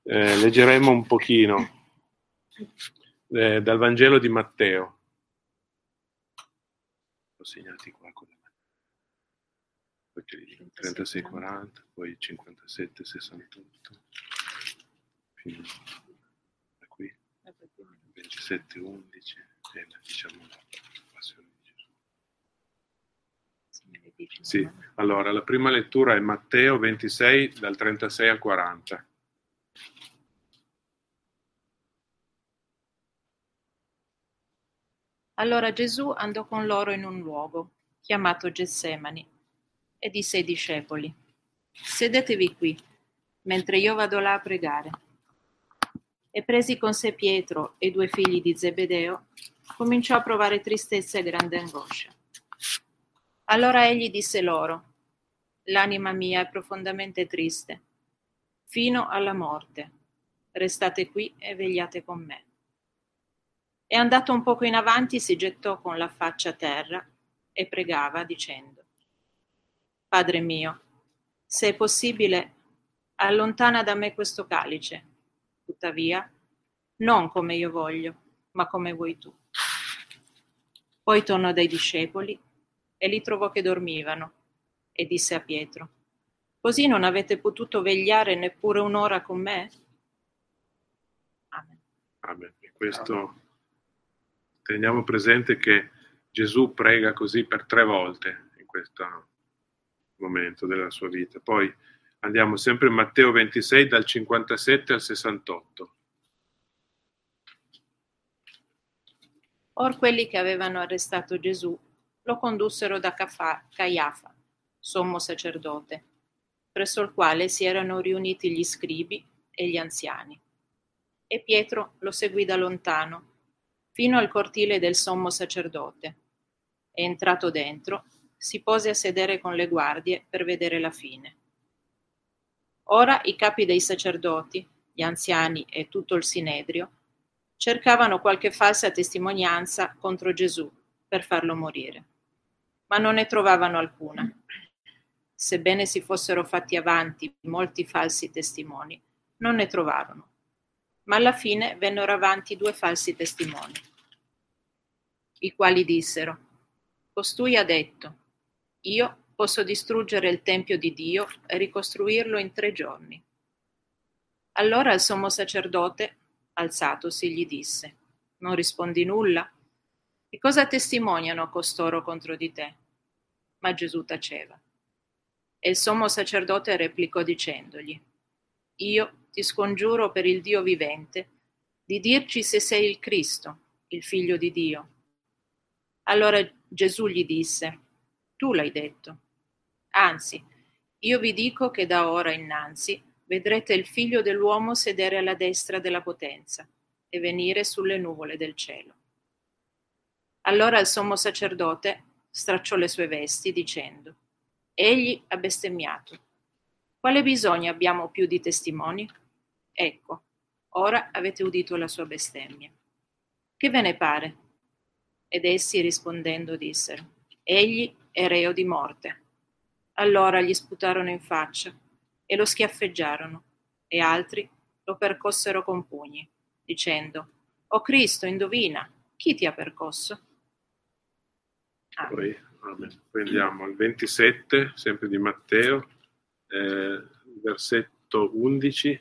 Leggeremo un pochino dal Vangelo di Matteo. Ho segnati qua con la mano. Poi 36-40, poi 57-68, fino a qui, 27-11, e diciamo la passione di Gesù. Sì, allora la prima lettura è Matteo 26 dal 36 al 40. Allora Gesù andò con loro in un luogo, chiamato Getsemani, e disse ai discepoli: «Sedetevi qui, mentre io vado là a pregare». E presi con sé Pietro e 2 figli di Zebedeo, cominciò a provare tristezza e grande angoscia. Allora egli disse loro: «L'anima mia è profondamente triste, fino alla morte. Restate qui e vegliate con me». E andato un poco in avanti si gettò con la faccia a terra e pregava dicendo: «Padre mio, se è possibile, allontana da me questo calice, tuttavia non come io voglio, ma come vuoi tu». Poi tornò dai discepoli e li trovò che dormivano e disse a Pietro: «Così non avete potuto vegliare neppure un'ora con me?» Amen. Amen. E questo teniamo presente che Gesù prega così per 3 volte in questo momento della sua vita. Poi andiamo sempre in Matteo 26 dal 57 al 68. Or quelli che avevano arrestato Gesù lo condussero da Caiafa, sommo sacerdote, presso il quale si erano riuniti gli scribi e gli anziani. E Pietro lo seguì da lontano, fino al cortile del sommo sacerdote, e entrato dentro, si pose a sedere con le guardie per vedere la fine. Ora i capi dei sacerdoti, gli anziani e tutto il Sinedrio cercavano qualche falsa testimonianza contro Gesù per farlo morire, ma non ne trovavano alcuna. Sebbene si fossero fatti avanti molti falsi testimoni, non ne trovarono. Ma alla fine vennero avanti 2 falsi testimoni, i quali dissero: «Costui ha detto: io posso distruggere il tempio di Dio e ricostruirlo in 3 giorni». Allora il sommo sacerdote, alzatosi, gli disse: «Non rispondi nulla? Che cosa testimoniano costoro contro di te?» Ma Gesù taceva. E il sommo sacerdote replicò dicendogli: «Io ti scongiuro per il Dio vivente di dirci se sei il Cristo, il Figlio di Dio». Allora Gesù gli disse: «Tu l'hai detto. Anzi, io vi dico che da ora innanzi vedrete il Figlio dell'uomo sedere alla destra della potenza e venire sulle nuvole del cielo». Allora il sommo sacerdote stracciò le sue vesti dicendo: «Egli ha bestemmiato. Quale bisogno abbiamo più di testimoni? Ecco, ora avete udito la sua bestemmia. Che ve ne pare?» Ed essi rispondendo dissero: «Egli è reo di morte». Allora gli sputarono in faccia e lo schiaffeggiarono, e altri lo percossero con pugni, dicendo: «O Cristo, indovina, chi ti ha percosso?» Poi, amen. Poi andiamo al 27, sempre di Matteo, versetto 11.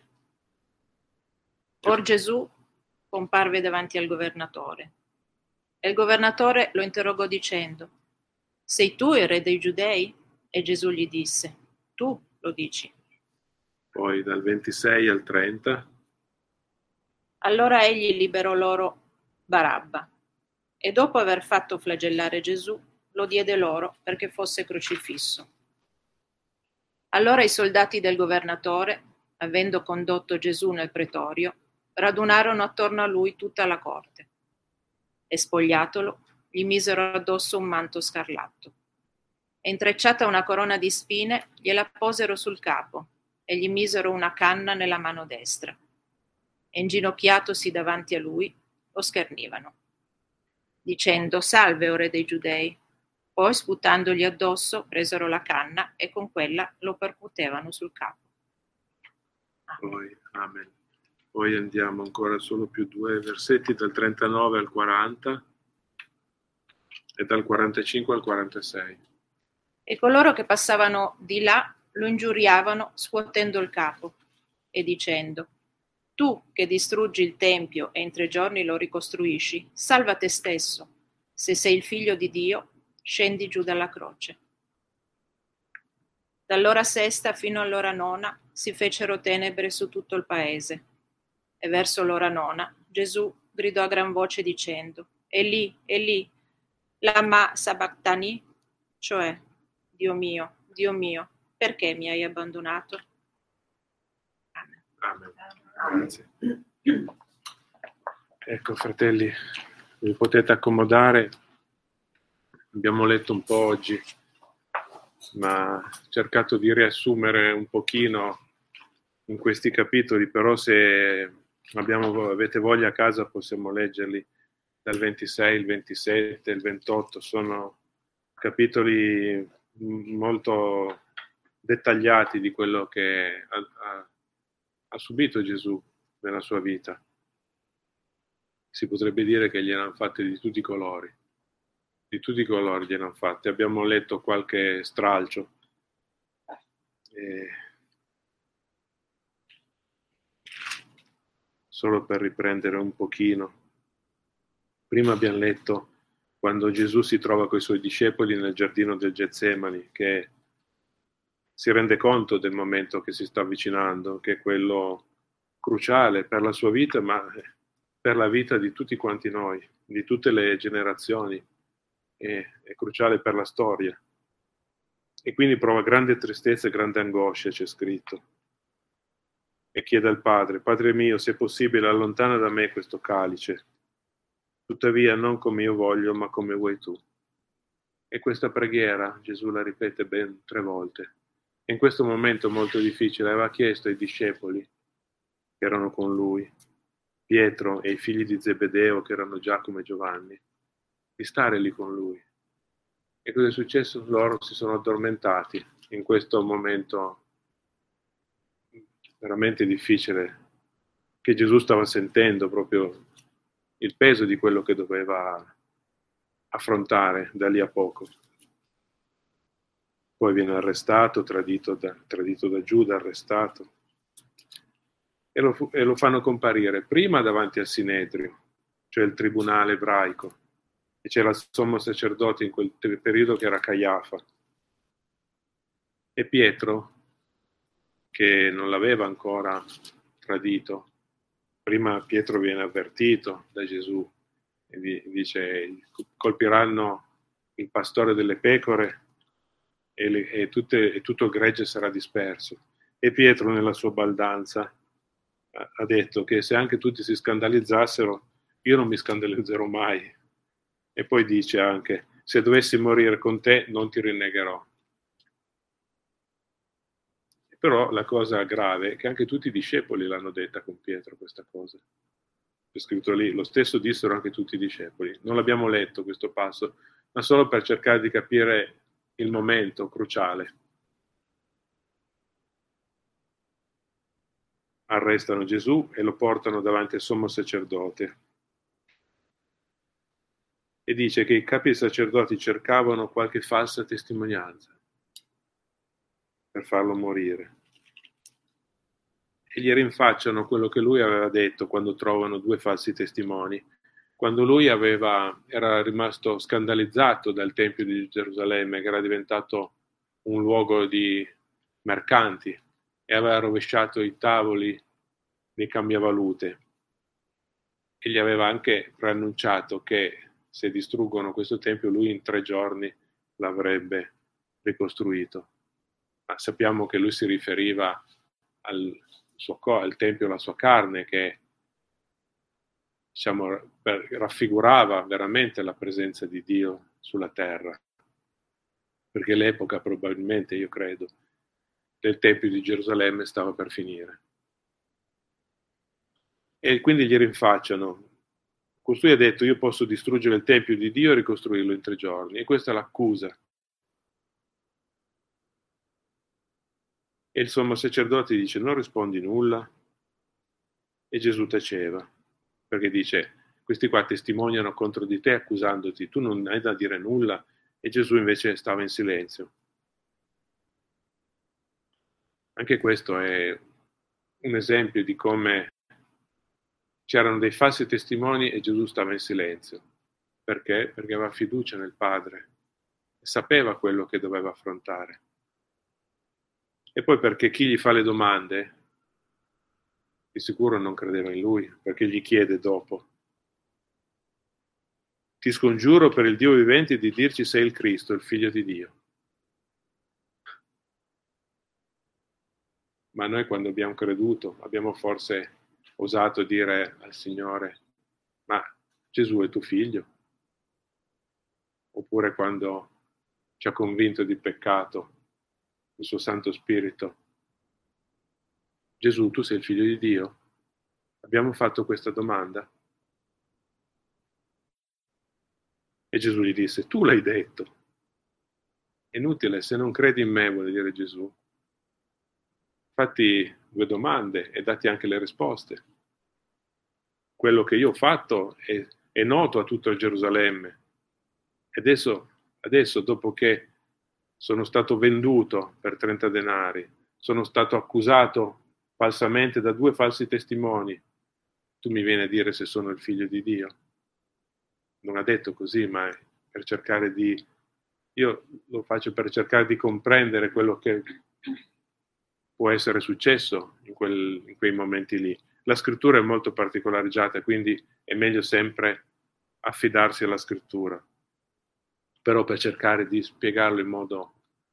Or Gesù comparve davanti al governatore, e il governatore lo interrogò dicendo: «Sei tu il re dei Giudei?» E Gesù gli disse: «Tu lo dici». Poi dal 26 al 30. Allora egli liberò loro Barabba, e dopo aver fatto flagellare Gesù, lo diede loro perché fosse crocifisso. Allora i soldati del governatore, avendo condotto Gesù nel pretorio, radunarono attorno a lui tutta la corte, e spogliatolo, gli misero addosso un manto scarlatto, e intrecciata una corona di spine gliela posero sul capo, e gli misero una canna nella mano destra, e inginocchiatosi davanti a lui lo schernivano, dicendo: «Salve, o re dei Giudei». Poi, sputandogli addosso, presero la canna e con quella lo percutevano sul capo. Poi, amen. Poi andiamo ancora solo più 2 versetti, dal 39 al 40 e dal 45 al 46. E coloro che passavano di là lo ingiuriavano scuotendo il capo e dicendo: tu che distruggi il tempio e in 3 giorni lo ricostruisci, salva te stesso. Se sei il figlio di Dio, scendi giù dalla croce. Dall'ora sesta fino all'ora nona si fecero tenebre su tutto il paese. E verso l'ora nona Gesù gridò a gran voce dicendo: Eli, Eli, lama sabachthani? Cioè, Dio mio, perché mi hai abbandonato? Amen. Amen. Grazie. Ecco, fratelli, vi potete accomodare. Abbiamo letto un po' oggi, ma ho cercato di riassumere un pochino in questi capitoli, però se avete voglia a casa possiamo leggerli dal 26, il 27, il 28, sono capitoli molto dettagliati di quello che ha subito Gesù nella sua vita. Si potrebbe dire che gliene hanno fatte di tutti i colori gliene hanno fatte. Abbiamo letto qualche stralcio. Solo per riprendere un pochino. Prima abbiamo letto quando Gesù si trova con i suoi discepoli nel giardino del Getsemani, che si rende conto del momento che si sta avvicinando, che è quello cruciale per la sua vita, ma per la vita di tutti quanti noi, di tutte le generazioni, è cruciale per la storia. E quindi prova grande tristezza e grande angoscia, c'è scritto. E chiede al Padre: Padre mio, se è possibile, allontana da me questo calice. Tuttavia non come io voglio, ma come vuoi tu. E questa preghiera Gesù la ripete ben 3 volte. E in questo momento molto difficile aveva chiesto ai discepoli che erano con lui, Pietro e i figli di Zebedeo, che erano Giacomo e Giovanni, di stare lì con lui. E cosa è successo? Loro si sono addormentati in questo momento veramente difficile, che Gesù stava sentendo proprio il peso di quello che doveva affrontare da lì a poco. Poi viene arrestato, tradito da Giuda, arrestato, e lo fanno comparire prima davanti al Sinedrio, cioè il tribunale ebraico, e c'era il sommo sacerdote in quel periodo che era Caiafa, e Pietro, che non l'aveva ancora tradito. Prima Pietro viene avvertito da Gesù e dice: colpiranno il pastore delle pecore e tutto il gregge sarà disperso. E Pietro, nella sua baldanza, ha detto che se anche tutti si scandalizzassero, io non mi scandalizzerò mai. E poi dice anche: se dovessi morire con te, non ti rinnegherò. Però la cosa grave è che anche tutti i discepoli l'hanno detta con Pietro questa cosa. È scritto lì, lo stesso dissero anche tutti i discepoli. Non l'abbiamo letto questo passo, ma solo per cercare di capire il momento cruciale. Arrestano Gesù e lo portano davanti al sommo sacerdote. E dice che i capi sacerdoti cercavano qualche falsa testimonianza per farlo morire. E gli rinfacciano quello che lui aveva detto quando trovano 2 falsi testimoni. Quando lui era rimasto scandalizzato dal Tempio di Gerusalemme, che era diventato un luogo di mercanti, e aveva rovesciato i tavoli dei cambiavalute. E gli aveva anche preannunciato che se distruggono questo Tempio, lui in 3 giorni l'avrebbe ricostruito. Ma sappiamo che lui si riferiva al Tempio, alla sua carne, che raffigurava veramente la presenza di Dio sulla terra, perché l'epoca probabilmente, io credo, del Tempio di Gerusalemme stava per finire. E quindi gli rinfacciano: costui ha detto: io posso distruggere il Tempio di Dio e ricostruirlo in 3 giorni, e questa è l'accusa. E il sommo sacerdote dice: non rispondi nulla? E Gesù taceva, perché dice, questi qua testimoniano contro di te accusandoti, tu non hai da dire nulla, e Gesù invece stava in silenzio. Anche questo è un esempio di come c'erano dei falsi testimoni e Gesù stava in silenzio. Perché? Perché aveva fiducia nel Padre e sapeva quello che doveva affrontare. E poi perché chi gli fa le domande di sicuro non credeva in lui, perché gli chiede dopo: ti scongiuro per il Dio vivente di dirci sei il Cristo, il Figlio di Dio. Ma noi quando abbiamo creduto abbiamo forse osato dire al Signore: ma Gesù è tuo figlio? Oppure quando ci ha convinto di peccato il suo Santo Spirito: Gesù, tu sei il figlio di Dio? Abbiamo fatto questa domanda? E Gesù gli disse: tu l'hai detto. È inutile, se non credi in me, vuole dire Gesù, fatti 2 domande e datti anche le risposte. Quello che io ho fatto è noto a tutto Gerusalemme. E adesso, dopo che sono stato venduto per 30 denari, sono stato accusato falsamente da 2 falsi testimoni, tu mi vieni a dire se sono il figlio di Dio? Non ha detto così, ma è per cercare di... Io lo faccio per cercare di comprendere quello che può essere successo in quei momenti lì. La scrittura è molto particolareggiata, quindi è meglio sempre affidarsi alla scrittura, però per cercare di spiegarlo in modo,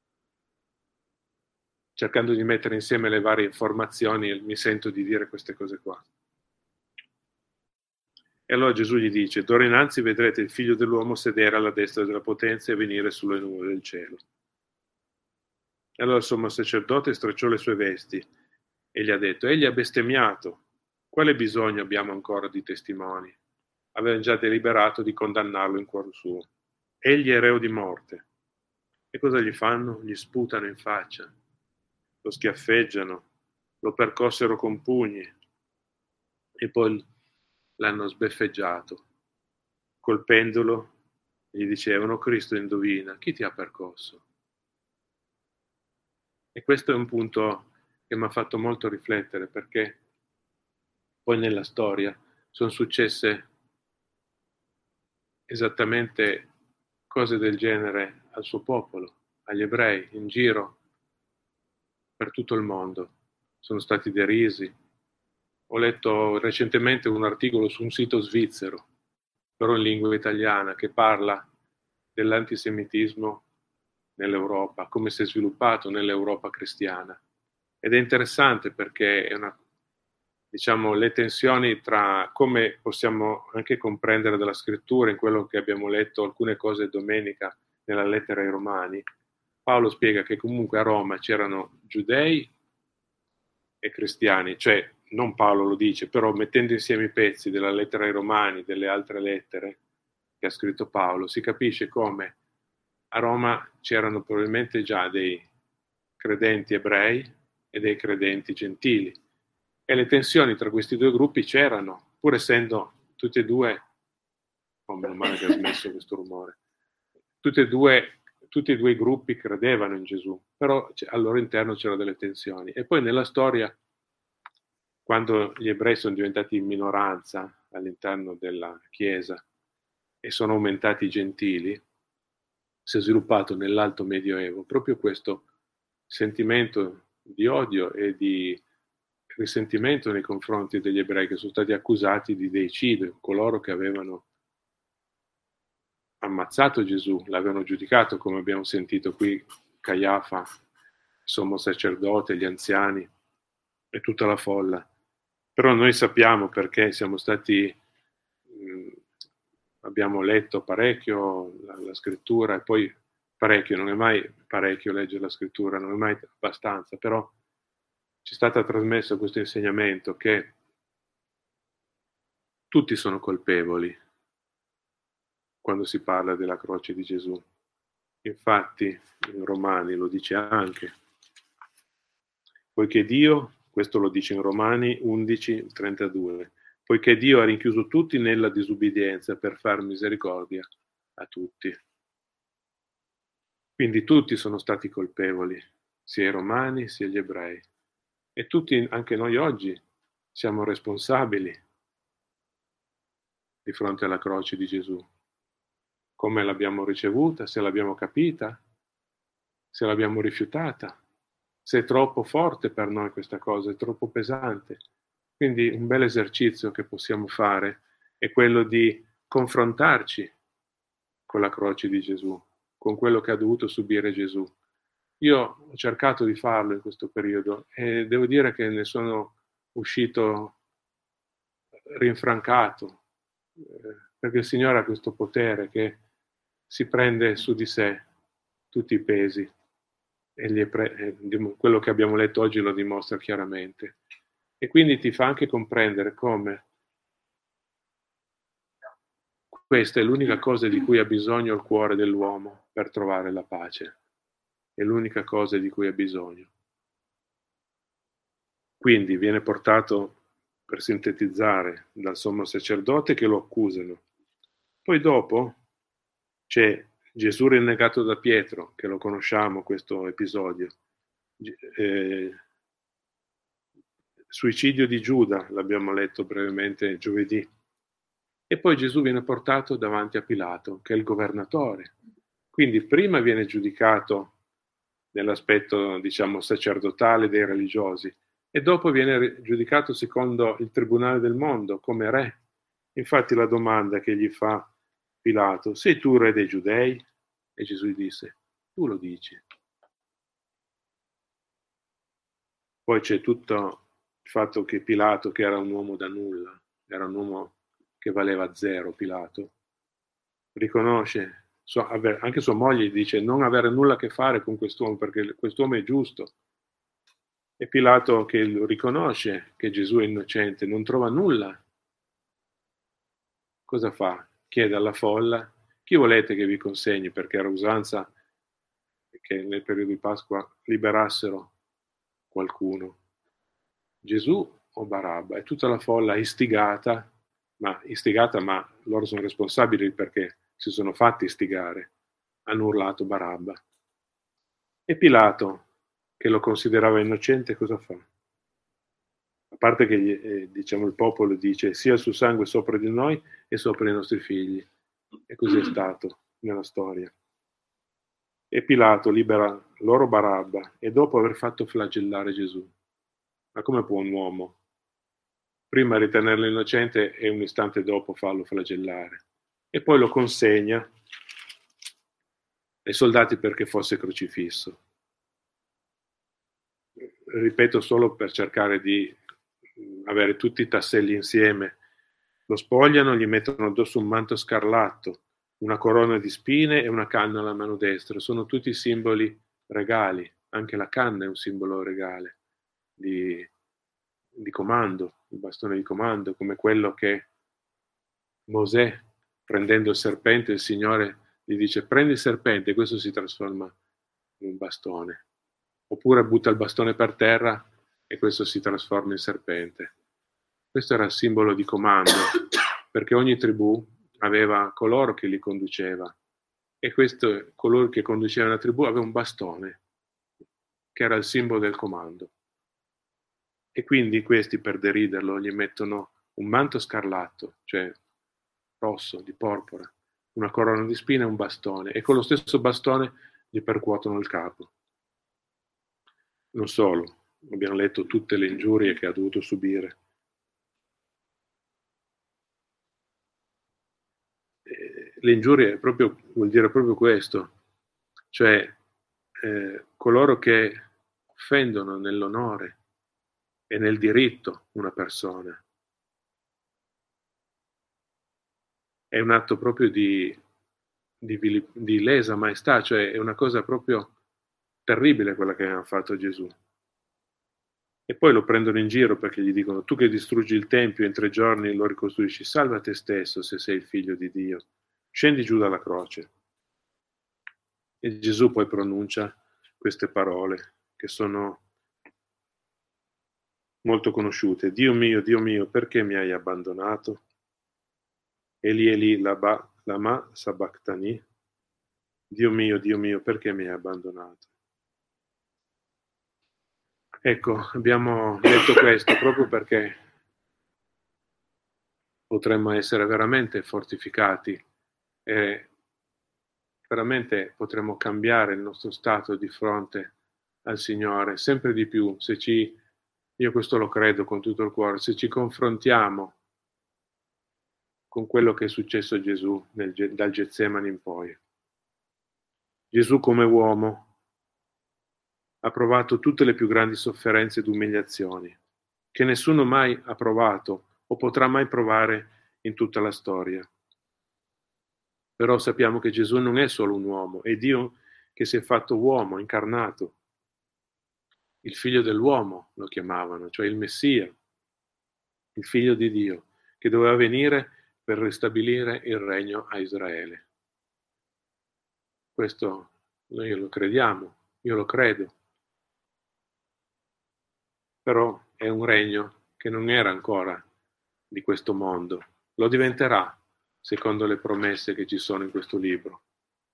cercando di mettere insieme le varie informazioni, mi sento di dire queste cose qua. E allora Gesù gli dice: d'ora innanzi vedrete il figlio dell'uomo sedere alla destra della potenza e venire sulle nuvole del cielo. E allora il sommo sacerdote stracciò le sue vesti e gli ha detto: egli ha bestemmiato, quale bisogno abbiamo ancora di testimoni? Avevano già deliberato di condannarlo in cuor suo. Egli è reo di morte. E cosa gli fanno? Gli sputano in faccia, lo schiaffeggiano, lo percossero con pugni e poi l'hanno sbeffeggiato. Colpendolo gli dicevano: Cristo, indovina, chi ti ha percosso? E questo è un punto che mi ha fatto molto riflettere, perché poi nella storia sono successe esattamente cose del genere al suo popolo, agli ebrei, in giro per tutto il mondo. Sono stati derisi. Ho letto recentemente un articolo su un sito svizzero, però in lingua italiana, che parla dell'antisemitismo nell'Europa, come si è sviluppato nell'Europa cristiana. Ed è interessante perché è una, diciamo, le tensioni tra come possiamo anche comprendere dalla scrittura, in quello che abbiamo letto alcune cose domenica nella lettera ai Romani. Paolo spiega che comunque a Roma c'erano giudei e cristiani, cioè non Paolo lo dice, però mettendo insieme i pezzi della lettera ai Romani, delle altre lettere che ha scritto Paolo, si capisce come a Roma c'erano probabilmente già dei credenti ebrei e dei credenti gentili, e le tensioni tra questi 2 gruppi c'erano, pur essendo tutti e 2, oh meno male che ha smesso questo rumore, tutti e 2 i gruppi credevano in Gesù, però al loro interno c'erano delle tensioni. E poi nella storia, quando gli ebrei sono diventati in minoranza all'interno della Chiesa e sono aumentati i gentili, si è sviluppato nell'Alto Medioevo proprio questo sentimento di odio e di risentimento nei confronti degli ebrei, che sono stati accusati di deicidio, coloro che avevano ammazzato Gesù, l'avevano giudicato, come abbiamo sentito qui, Caiafa, sommo sacerdote, gli anziani e tutta la folla. Però noi sappiamo, perché siamo stati, abbiamo letto parecchio la scrittura, e poi parecchio, non è mai parecchio leggere la scrittura, non è mai abbastanza, però ci è stato trasmesso questo insegnamento che tutti sono colpevoli quando si parla della croce di Gesù. Infatti in Romani lo dice anche: poiché Dio Questo lo dice in Romani 11:32. Poiché Dio ha rinchiuso tutti nella disubbidienza per far misericordia a tutti. Quindi tutti sono stati colpevoli, sia i romani sia gli ebrei. E tutti, anche noi oggi, siamo responsabili di fronte alla croce di Gesù. Come l'abbiamo ricevuta, se l'abbiamo capita, se l'abbiamo rifiutata, se è troppo forte per noi questa cosa, è troppo pesante. Quindi un bel esercizio che possiamo fare è quello di confrontarci con la croce di Gesù, con quello che ha dovuto subire Gesù. Io ho cercato di farlo in questo periodo e devo dire che ne sono uscito rinfrancato, perché il Signore ha questo potere che si prende su di sé tutti i pesi e quello che abbiamo letto oggi lo dimostra chiaramente. E quindi ti fa anche comprendere come questa è l'unica cosa di cui ha bisogno il cuore dell'uomo per trovare la pace. È l'unica cosa di cui ha bisogno. Quindi viene portato, per sintetizzare, dal sommo sacerdote che lo accusano. Poi dopo c'è Gesù rinnegato da Pietro, che lo conosciamo questo episodio. Suicidio di Giuda, l'abbiamo letto brevemente giovedì. E poi Gesù viene portato davanti a Pilato, che è il governatore. Quindi prima viene giudicato nell'aspetto, diciamo, sacerdotale dei religiosi e dopo viene giudicato secondo il tribunale del mondo, come re. Infatti la domanda che gli fa Pilato, sei tu re dei Giudei? E Gesù gli disse, tu lo dici. Poi c'è tutto il fatto che Pilato, che era un uomo da nulla, era un uomo che valeva zero, Pilato, riconosce, anche sua moglie gli dice non avere nulla a che fare con quest'uomo perché quest'uomo è giusto. E Pilato, che lo riconosce che Gesù è innocente, non trova nulla. Cosa fa? Chiede alla folla, chi volete che vi consegni? Perché era usanza che nel periodo di Pasqua liberassero qualcuno. Gesù o Barabba? E tutta la folla istigata, ma loro sono responsabili perché si sono fatti istigare, hanno urlato Barabba. E Pilato, che lo considerava innocente, cosa fa? A parte che diciamo, il popolo dice sia il suo sangue sopra di noi e sopra i nostri figli. E così è stato nella storia. E Pilato libera loro Barabba e dopo aver fatto flagellare Gesù. Ma come può un uomo prima ritenerlo innocente e un istante dopo farlo flagellare? E poi lo consegna ai soldati perché fosse crocifisso. Ripeto solo per cercare di avere tutti i tasselli insieme. Lo spogliano, gli mettono addosso un manto scarlatto, una corona di spine e una canna alla mano destra. Sono tutti simboli regali. Anche la canna è un simbolo regale di comando, il bastone di comando, come quello che Mosè, prendendo il serpente, il Signore gli dice prendi il serpente e questo si trasforma in un bastone. Oppure butta il bastone per terra e questo si trasforma in serpente. Questo era il simbolo di comando, perché ogni tribù aveva coloro che li conduceva e coloro che conducevano la tribù aveva un bastone, che era il simbolo del comando. E quindi questi, per deriderlo, gli mettono un manto scarlatto, cioè rosso, di porpora, una corona di spine e un bastone, e con lo stesso bastone gli percuotono il capo. Non solo, abbiamo letto tutte le ingiurie che ha dovuto subire. Le ingiurie vuol dire proprio questo, cioè coloro che offendono nell'onore e nel diritto una persona. È un atto proprio di lesa maestà, cioè è una cosa proprio terribile quella che ha fatto Gesù. E poi lo prendono in giro perché gli dicono tu che distruggi il Tempio in 3 giorni lo ricostruisci, salva te stesso se sei il figlio di Dio, scendi giù dalla croce. E Gesù poi pronuncia queste parole che sono molto conosciute. Dio mio, perché mi hai abbandonato? Eli, Eli, lama sabachthani. Dio mio, perché mi hai abbandonato? Ecco, abbiamo detto questo proprio perché potremmo essere veramente fortificati e veramente potremmo cambiare il nostro stato di fronte al Signore sempre di più, io questo lo credo con tutto il cuore, se ci confrontiamo con quello che è successo a Gesù dal Getsemani in poi. Gesù come uomo ha provato tutte le più grandi sofferenze ed umiliazioni, che nessuno mai ha provato o potrà mai provare in tutta la storia. Però sappiamo che Gesù non è solo un uomo, è Dio che si è fatto uomo, incarnato. Il figlio dell'uomo lo chiamavano, cioè il Messia, il figlio di Dio, che doveva venire per ristabilire il regno a Israele. Questo noi lo crediamo, io lo credo. Però è un regno che non era ancora di questo mondo, lo diventerà secondo le promesse che ci sono in questo libro.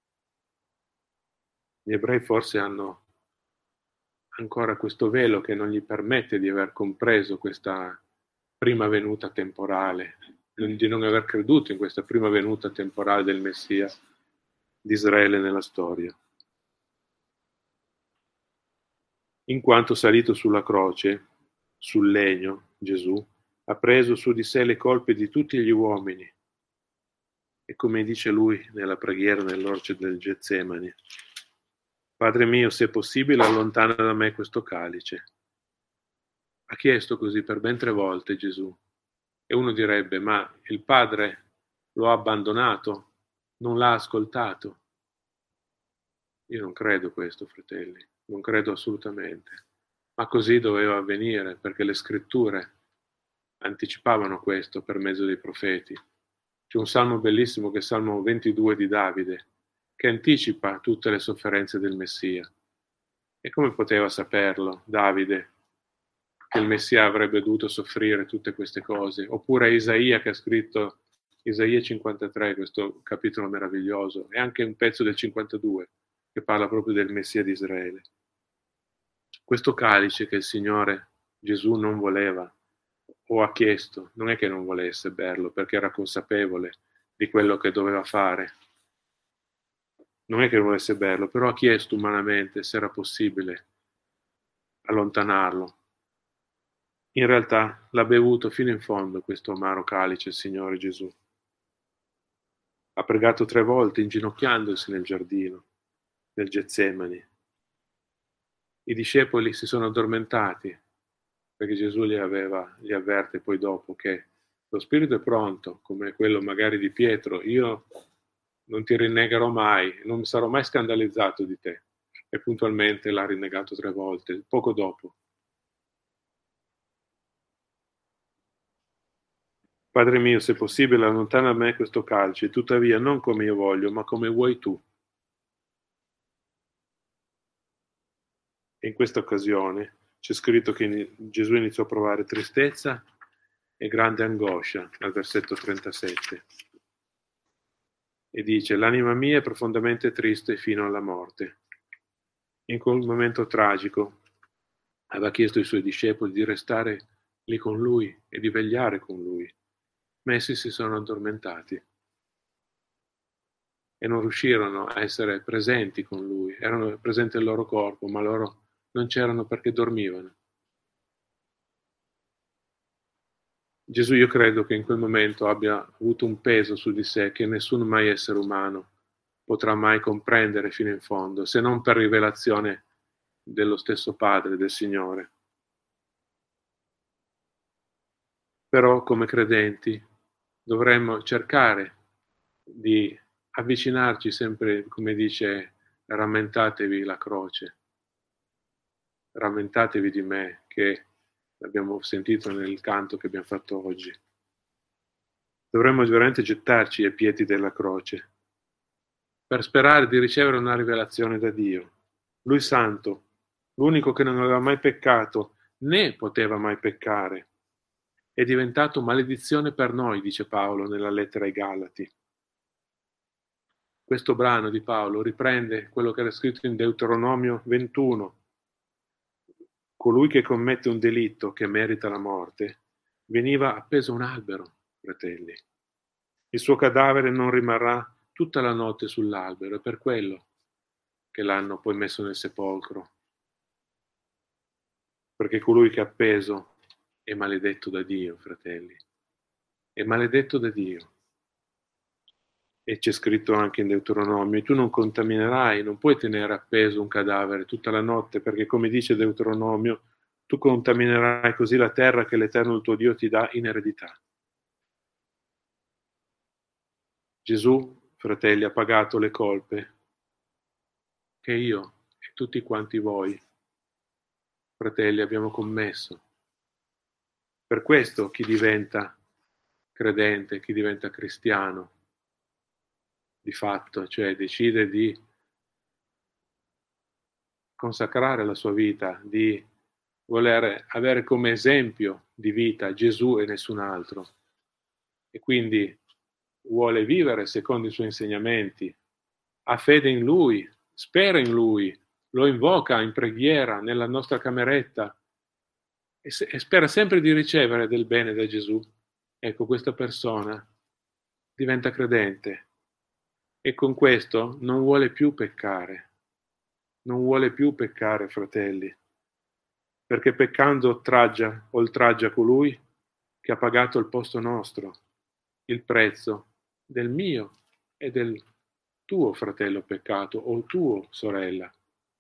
Gli ebrei forse hanno ancora questo velo che non gli permette di aver compreso questa prima venuta temporale, di non aver creduto in questa prima venuta temporale del Messia di Israele nella storia. In quanto salito sulla croce, sul legno, Gesù ha preso su di sé le colpe di tutti gli uomini. E come dice lui nella preghiera nell'orce del Getsemani: Padre mio, se è possibile, allontana da me questo calice. Ha chiesto così per ben 3 volte Gesù. E uno direbbe, ma il Padre lo ha abbandonato, non l'ha ascoltato. Io non credo questo, fratelli, non credo assolutamente. Ma così doveva avvenire, perché le scritture anticipavano questo per mezzo dei profeti. C'è un salmo bellissimo che è il Salmo 22 di Davide, che anticipa tutte le sofferenze del Messia. E come poteva saperlo Davide, che il Messia avrebbe dovuto soffrire tutte queste cose? Oppure Isaia, che ha scritto Isaia 53, questo capitolo meraviglioso, e anche un pezzo del 52, che parla proprio del Messia di Israele. Questo calice che il Signore Gesù non voleva o ha chiesto, non è che non volesse berlo, perché era consapevole di quello che doveva fare. Non è che non volesse berlo, però ha chiesto umanamente se era possibile allontanarlo. In realtà l'ha bevuto fino in fondo questo amaro calice il Signore Gesù. Ha pregato 3 volte inginocchiandosi nel giardino, nel Getsemani. I discepoli si sono addormentati, perché Gesù li avverte poi dopo che lo spirito è pronto, come quello magari di Pietro, io non ti rinnegherò mai, non sarò mai scandalizzato di te. E puntualmente l'ha rinnegato 3 volte, poco dopo. Padre mio, se possibile, allontana da me questo calce, tuttavia non come io voglio, ma come vuoi tu. E in questa occasione c'è scritto che Gesù iniziò a provare tristezza e grande angoscia, al versetto 37. E dice, l'anima mia è profondamente triste fino alla morte. In quel momento tragico aveva chiesto ai suoi discepoli di restare lì con lui e di vegliare con lui, ma essi si sono addormentati e non riuscirono a essere presenti con lui, erano presenti il loro corpo, ma loro non c'erano perché dormivano. Gesù, io credo che in quel momento abbia avuto un peso su di sé che nessun mai essere umano potrà mai comprendere fino in fondo, se non per rivelazione dello stesso Padre, del Signore. Però come credenti dovremmo cercare di avvicinarci sempre, come dice, rammentatevi la croce, rammentatevi di me, che abbiamo sentito nel canto che abbiamo fatto oggi. Dovremmo veramente gettarci ai piedi della croce per sperare di ricevere una rivelazione da Dio. Lui santo, l'unico che non aveva mai peccato né poteva mai peccare. È diventato maledizione per noi, dice Paolo nella lettera ai Galati. Questo brano di Paolo riprende quello che era scritto in Deuteronomio 21. Colui che commette un delitto che merita la morte veniva appeso a un albero, fratelli. Il suo cadavere non rimarrà tutta la notte sull'albero, è per quello che l'hanno poi messo nel sepolcro. Perché colui che è appeso è maledetto da Dio, fratelli. È maledetto da Dio. E c'è scritto anche in Deuteronomio, tu non contaminerai, non puoi tenere appeso un cadavere tutta la notte, perché come dice Deuteronomio, tu contaminerai così la terra che l'Eterno il tuo Dio ti dà in eredità. Gesù, fratelli, ha pagato le colpe che io e tutti quanti voi, fratelli, abbiamo commesso. Per questo chi diventa credente, chi diventa cristiano, di fatto, cioè decide di consacrare la sua vita, di voler avere come esempio di vita Gesù e nessun altro, e quindi vuole vivere secondo i suoi insegnamenti, ha fede in Lui, spera in Lui, lo invoca in preghiera nella nostra cameretta e spera sempre di ricevere del bene da Gesù. Ecco, questa persona diventa credente e con questo non vuole più peccare. Non vuole più peccare, fratelli, perché peccando oltraggia colui che ha pagato il posto nostro, il prezzo del mio e del tuo fratello peccato o tuo sorella.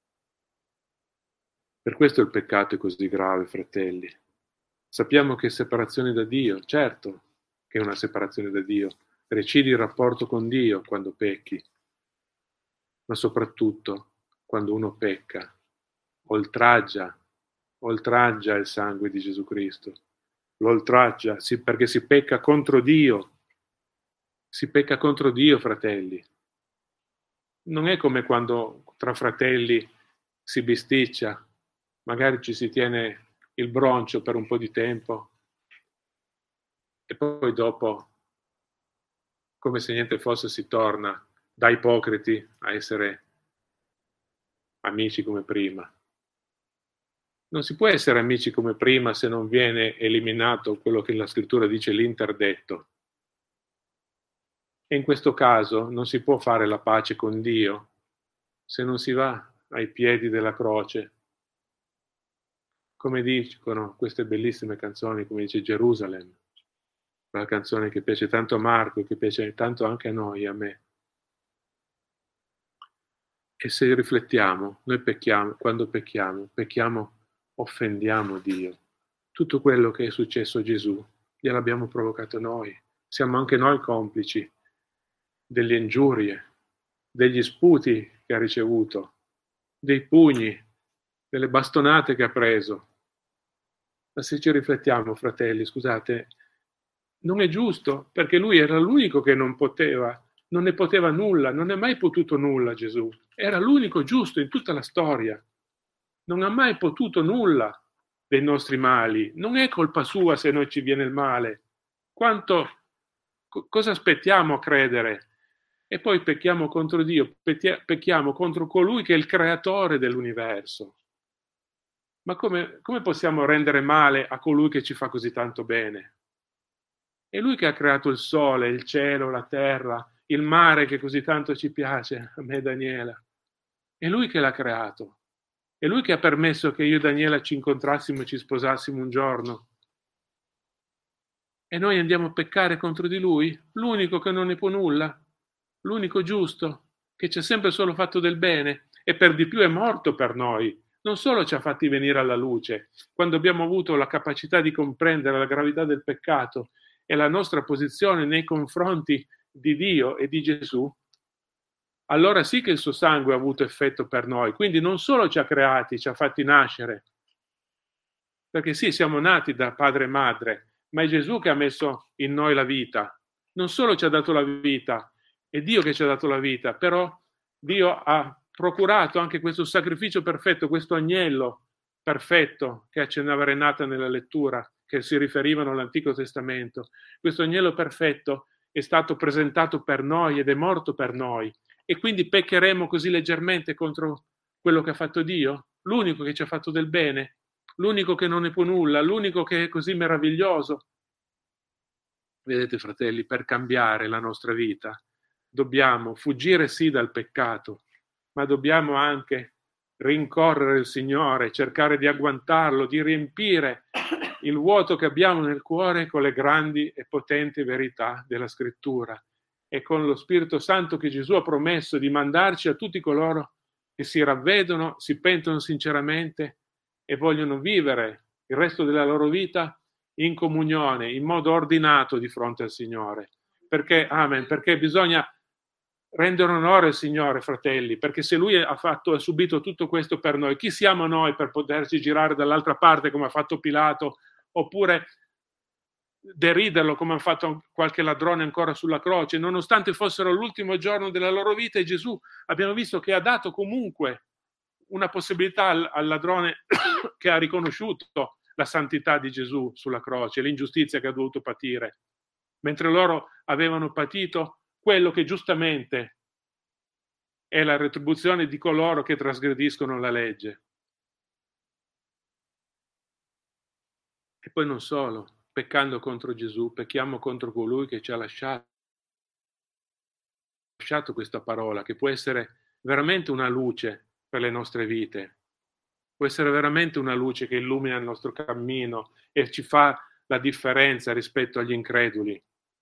Per questo il peccato è così grave, fratelli. Sappiamo che separazione da Dio, certo che è una separazione da Dio, recidi il rapporto con Dio quando pecchi, ma soprattutto quando uno pecca, oltraggia il sangue di Gesù Cristo, lo oltraggia, perché si pecca contro Dio, fratelli. Non è come quando tra fratelli si bisticcia, magari ci si tiene il broncio per un po' di tempo e poi dopo, come se niente fosse, si torna da ipocriti a essere amici come prima. Non si può essere amici come prima se non viene eliminato quello che la scrittura dice l'interdetto. E in questo caso non si può fare la pace con Dio se non si va ai piedi della croce. Come dicono queste bellissime canzoni, come dice Gerusalemme, quella canzone che piace tanto a Marco e che piace tanto anche a noi, a me. E se riflettiamo, noi pecchiamo, quando pecchiamo, offendiamo Dio. Tutto quello che è successo a Gesù gliel'abbiamo provocato noi. Siamo anche noi complici delle ingiurie, degli sputi che ha ricevuto, dei pugni, delle bastonate che ha preso. Ma se ci riflettiamo, fratelli, scusate, non è giusto, perché lui era l'unico che non ne poteva nulla, non è mai potuto nulla Gesù. Era l'unico giusto in tutta la storia. Non ha mai potuto nulla dei nostri mali. Non è colpa sua se noi ci viene il male. Cosa aspettiamo a credere? E poi pecchiamo contro Dio, pecchiamo contro colui che è il creatore dell'universo. Ma come possiamo rendere male a colui che ci fa così tanto bene? È lui che ha creato il sole, il cielo, la terra, il mare che così tanto ci piace, a me e Daniela. È lui che l'ha creato. È lui che ha permesso che io e Daniela ci incontrassimo e ci sposassimo un giorno. E noi andiamo a peccare contro di lui? L'unico che non ne può nulla? L'unico giusto, che ci ha sempre solo fatto del bene e per di più è morto per noi. Non solo ci ha fatti venire alla luce, quando abbiamo avuto la capacità di comprendere la gravità del peccato e la nostra posizione nei confronti di Dio e di Gesù, allora sì che il suo sangue ha avuto effetto per noi. Quindi non solo ci ha creati, ci ha fatti nascere, perché sì, siamo nati da padre e madre, ma è Gesù che ha messo in noi la vita. Non solo ci ha dato la vita, è Dio che ci ha dato la vita, però Dio ha procurato anche questo sacrificio perfetto, questo agnello perfetto che accennava Renata nella lettura, che si riferivano all'Antico Testamento, questo agnello perfetto è stato presentato per noi ed è morto per noi, e quindi peccheremo così leggermente contro quello che ha fatto Dio, l'unico che ci ha fatto del bene, l'unico che non ne può nulla, l'unico che è così meraviglioso. Vedete, fratelli, per cambiare la nostra vita dobbiamo fuggire sì dal peccato, ma dobbiamo anche rincorrere il Signore, cercare di agguantarlo, di riempire il vuoto che abbiamo nel cuore con le grandi e potenti verità della Scrittura e con lo Spirito Santo che Gesù ha promesso di mandarci a tutti coloro che si ravvedono, si pentono sinceramente e vogliono vivere il resto della loro vita in comunione, in modo ordinato di fronte al Signore. Perché, amen, perché bisogna rendere onore al Signore, fratelli, perché se Lui ha subito tutto questo per noi, chi siamo noi per poterci girare dall'altra parte come ha fatto Pilato, oppure deriderlo come ha fatto qualche ladrone ancora sulla croce, nonostante fossero l'ultimo giorno della loro vita, e Gesù abbiamo visto che ha dato comunque una possibilità al ladrone che ha riconosciuto la santità di Gesù sulla croce, l'ingiustizia che ha dovuto patire, mentre loro avevano patito quello che giustamente è la retribuzione di coloro che trasgrediscono la legge. E poi non solo, peccando contro Gesù, pecchiamo contro colui che ci ha lasciato questa parola, che può essere veramente una luce per le nostre vite, può essere veramente una luce che illumina il nostro cammino e ci fa la differenza rispetto agli increduli.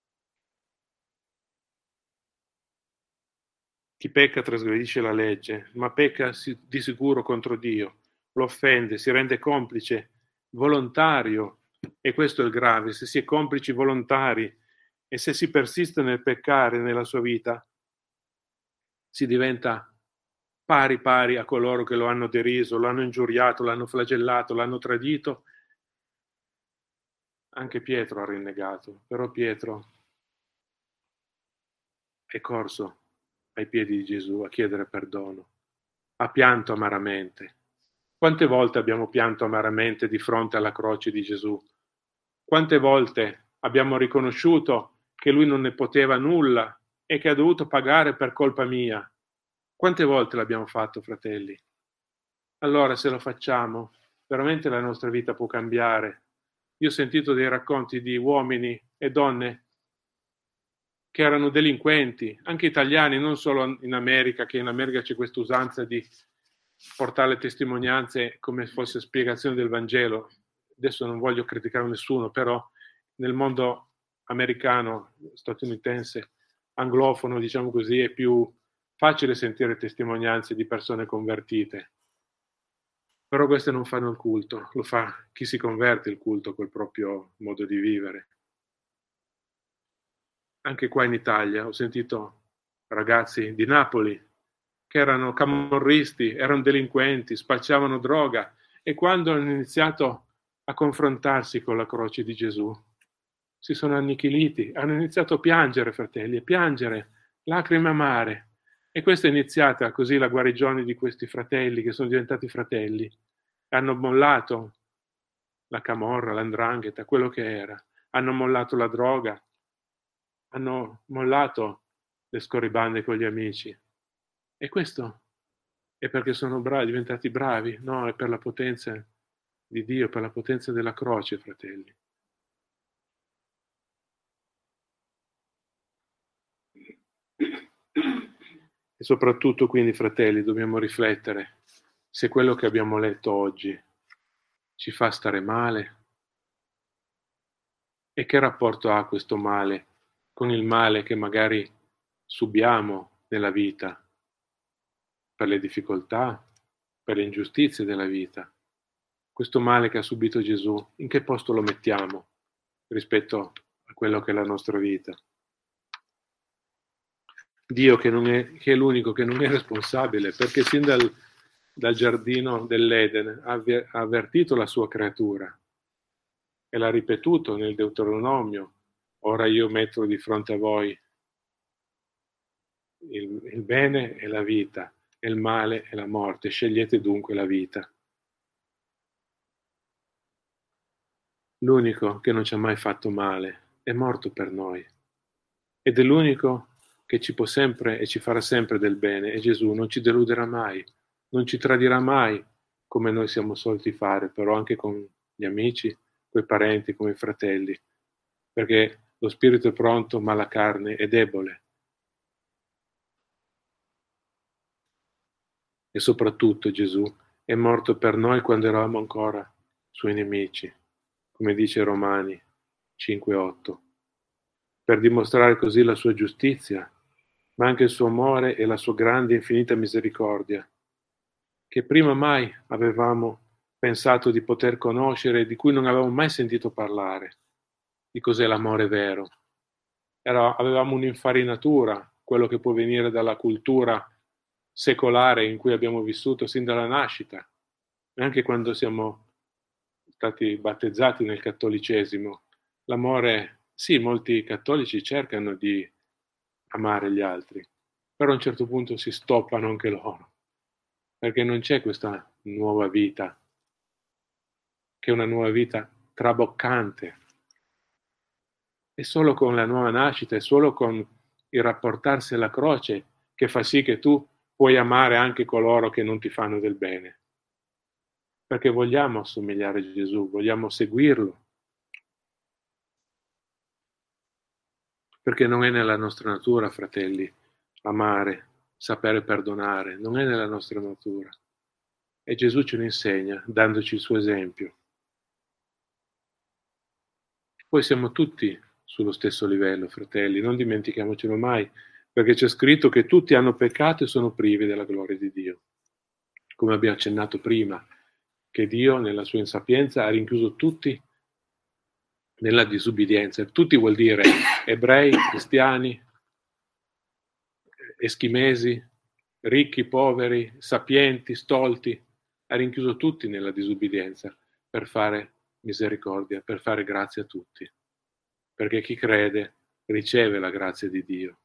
Chi pecca trasgredisce la legge, ma pecca di sicuro contro Dio, lo offende, si rende complice, volontario, e questo è il grave. Se si è complici volontari e se si persiste nel peccare nella sua vita, si diventa pari a coloro che lo hanno deriso, lo hanno ingiuriato, l'hanno flagellato, l'hanno tradito. Anche Pietro ha rinnegato, però Pietro è corso ai piedi di Gesù a chiedere perdono, ha pianto amaramente. Quante volte abbiamo pianto amaramente di fronte alla croce di Gesù? Quante volte abbiamo riconosciuto che Lui non ne poteva nulla e che ha dovuto pagare per colpa mia? Quante volte l'abbiamo fatto, fratelli? Allora, se lo facciamo, veramente la nostra vita può cambiare. Io ho sentito dei racconti di uomini e donne che erano delinquenti, anche italiani, non solo in America, che in America c'è questa usanza di portare le testimonianze come fosse spiegazione del Vangelo. Adesso non voglio criticare nessuno, però nel mondo americano, statunitense, anglofono, diciamo così, è più facile sentire testimonianze di persone convertite. Però queste non fanno il culto, lo fa chi si converte il culto col proprio modo di vivere. Anche qua in Italia ho sentito ragazzi di Napoli che erano camorristi, erano delinquenti, spacciavano droga, e quando hanno iniziato a confrontarsi con la croce di Gesù si sono annichiliti, hanno iniziato a piangere, fratelli, a piangere, lacrime amare. E questa è iniziata così la guarigione di questi fratelli che sono diventati fratelli. Hanno mollato la camorra, l''ndrangheta, quello che era. Hanno mollato la droga, hanno mollato le scorribande con gli amici. E questo è perché sono bravi, diventati bravi? No, è per la potenza di Dio, per la potenza della croce, fratelli. E soprattutto, quindi, fratelli, dobbiamo riflettere se quello che abbiamo letto oggi ci fa stare male, e che rapporto ha questo male con il male che magari subiamo nella vita, per le difficoltà, per le ingiustizie della vita. Questo male che ha subito Gesù, in che posto lo mettiamo rispetto a quello che è la nostra vita? Dio che è l'unico che non è responsabile, perché sin dal giardino dell'Eden ha avvertito la sua creatura e l'ha ripetuto nel Deuteronomio: ora io metto di fronte a voi il bene e la vita, e il male e la morte, scegliete dunque la vita. l'unico che non ci ha mai fatto male, è morto per noi. Ed è l'unico che ci può sempre e ci farà sempre del bene, e Gesù non ci deluderà mai, non ci tradirà mai, come noi siamo soliti fare, però anche con gli amici, coi parenti, con i fratelli, perché lo spirito è pronto, ma la carne è debole. E soprattutto Gesù è morto per noi quando eravamo ancora suoi nemici, come dice Romani 5:8, per dimostrare così la sua giustizia, ma anche il suo amore e la sua grande e infinita misericordia, che prima mai avevamo pensato di poter conoscere e di cui non avevamo mai sentito parlare, di cos'è l'amore vero. Avevamo un'infarinatura, quello che può venire dalla cultura secolare in cui abbiamo vissuto sin dalla nascita, anche quando siamo stati battezzati nel cattolicesimo. L'amore, sì, molti cattolici cercano di amare gli altri, però a un certo punto si stoppano anche loro, perché non c'è questa nuova vita, che è una nuova vita traboccante. È solo con la nuova nascita, è solo con il rapportarsi alla croce che fa sì che tu puoi amare anche coloro che non ti fanno del bene. Perché vogliamo assomigliare a Gesù, vogliamo seguirlo. Perché non è nella nostra natura, fratelli, amare, sapere perdonare, non è nella nostra natura. E Gesù ce lo insegna, dandoci il suo esempio. Poi siamo tutti sullo stesso livello, fratelli, non dimentichiamocelo mai, perché c'è scritto che tutti hanno peccato e sono privi della gloria di Dio. Come abbiamo accennato prima, che Dio nella sua insapienza ha rinchiuso tutti nella disubbidienza. Tutti vuol dire ebrei, cristiani, eschimesi, ricchi, poveri, sapienti, stolti. Ha rinchiuso tutti nella disubbidienza per fare misericordia, per fare grazia a tutti. Perché chi crede riceve la grazia di Dio.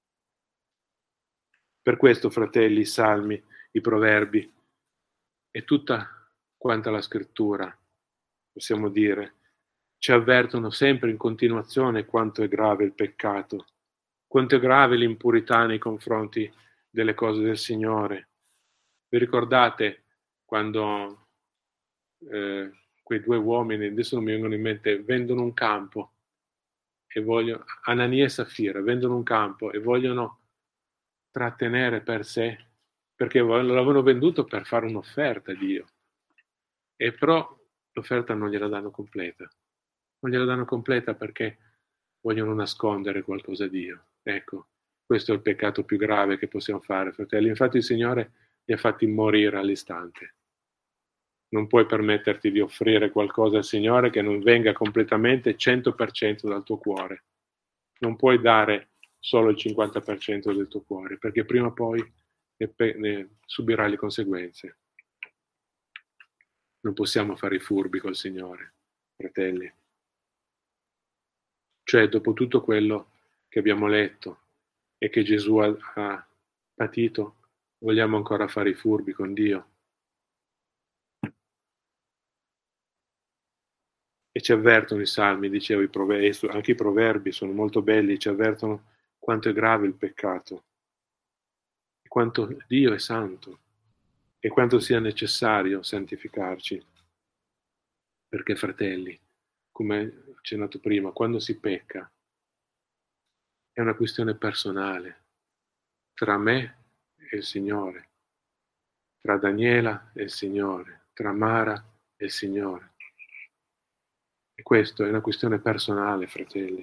Per questo, fratelli, i salmi, i proverbi e tutta quanta la scrittura, possiamo dire, ci avvertono sempre in continuazione quanto è grave il peccato, quanto è grave l'impurità nei confronti delle cose del Signore. Vi ricordate quando quei due uomini, adesso non mi vengono in mente, vendono un campo e vogliono, Anania e Safira, vendono un campo e vogliono trattenere per sé, perché l'avevano venduto per fare un'offerta a Dio, e però l'offerta non gliela danno completa. Non gliela danno completa perché vogliono nascondere qualcosa a Dio. Ecco, questo è il peccato più grave che possiamo fare, fratelli. Infatti il Signore li ha fatti morire all'istante. Non puoi permetterti di offrire qualcosa al Signore che non venga completamente 100% dal tuo cuore. Non puoi dare solo il 50% del tuo cuore, perché prima o poi ne subirai le conseguenze. Non possiamo fare i furbi col Signore, fratelli. Cioè, dopo tutto quello che abbiamo letto e che Gesù ha patito, vogliamo ancora fare i furbi con Dio? E ci avvertono i salmi, dicevo, anche i proverbi sono molto belli, ci avvertono quanto è grave il peccato, e quanto Dio è santo, e quanto sia necessario santificarci. Perché, fratelli, come ho accennato prima, quando si pecca è una questione personale tra me e il Signore, tra Daniela e il Signore, tra Mara e il Signore. E questo è una questione personale, fratelli.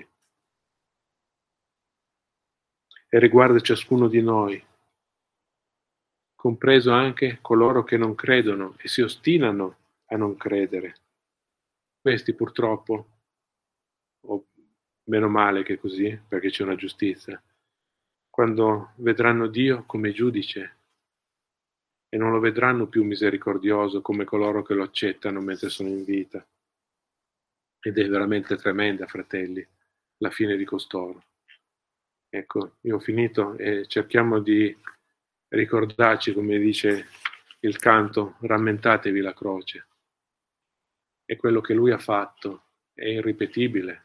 E riguarda ciascuno di noi, compreso anche coloro che non credono e si ostinano a non credere. Questi purtroppo, o meno male che è così, perché c'è una giustizia, quando vedranno Dio come giudice e non lo vedranno più misericordioso come coloro che lo accettano mentre sono in vita. Ed è veramente tremenda, fratelli, la fine di costoro. Ecco, io ho finito e cerchiamo di ricordarci, come dice il canto, rammentatevi la croce. È quello che lui ha fatto è irripetibile.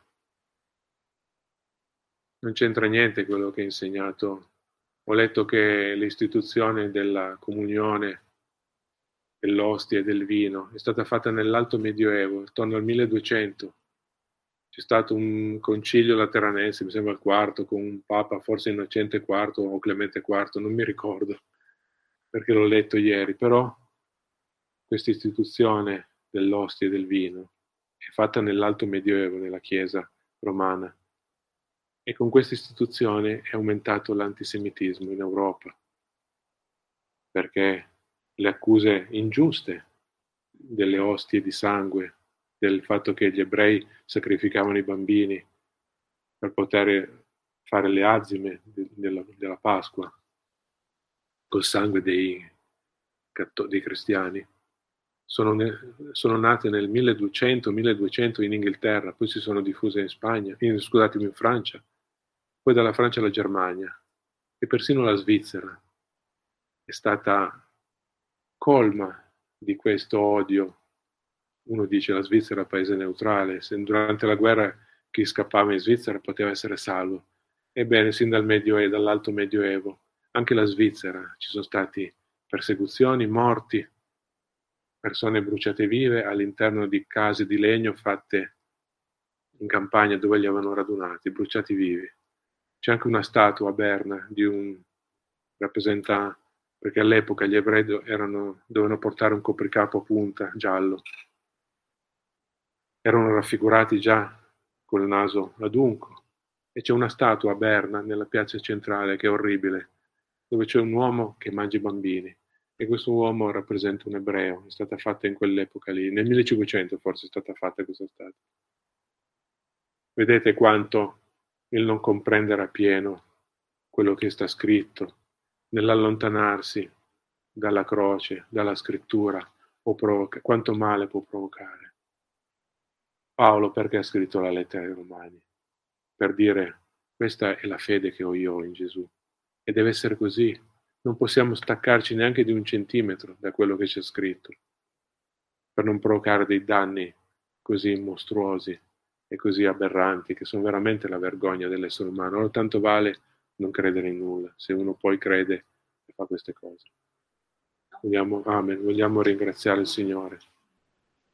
Non c'entra niente quello che ha insegnato. Ho letto che l'istituzione della comunione, dell'ostia e del vino è stata fatta nell'Alto Medioevo, intorno al 1200. C'è stato un concilio lateranense, mi sembra il quarto, con un papa, forse Innocente IV o Clemente IV, non mi ricordo, perché l'ho letto ieri, però questa istituzione dell'ostia e del vino è fatta nell'Alto Medioevo, nella Chiesa romana, e con questa istituzione è aumentato l'antisemitismo in Europa, perché le accuse ingiuste delle ostie di sangue, del fatto che gli ebrei sacrificavano i bambini per poter fare le azime della Pasqua col sangue dei cristiani, sono nate nel 1200 in Inghilterra, poi si sono diffuse in Spagna, in Francia, poi dalla Francia alla Germania, e persino la Svizzera è stata colma di questo odio. Uno dice la Svizzera è un paese neutrale, se durante la guerra chi scappava in Svizzera poteva essere salvo. Ebbene, sin dall'Alto Medioevo, anche la Svizzera ci sono stati persecuzioni, morti, persone bruciate vive all'interno di case di legno fatte in campagna dove li avevano radunati, bruciati vivi. C'è anche una statua a Berna rappresenta, perché all'epoca gli ebrei dovevano portare un copricapo a punta giallo. Erano raffigurati già col naso adunco. E c'è una statua a Berna, nella piazza centrale, che è orribile, dove c'è un uomo che mangia i bambini. E questo uomo rappresenta un ebreo, è stata fatta in quell'epoca lì, nel 1500 forse è stata fatta questa statua. Vedete quanto il non comprendere appieno quello che sta scritto, nell'allontanarsi dalla croce, dalla scrittura, quanto male può provocare. Paolo perché ha scritto la lettera ai Romani? Per dire, questa è la fede che ho io in Gesù, e deve essere così. Non possiamo staccarci neanche di un centimetro da quello che c'è scritto, per non provocare dei danni così mostruosi e così aberranti, che sono veramente la vergogna dell'essere umano. Allora tanto vale non credere in nulla, se uno poi crede e fa queste cose. Vogliamo ringraziare il Signore.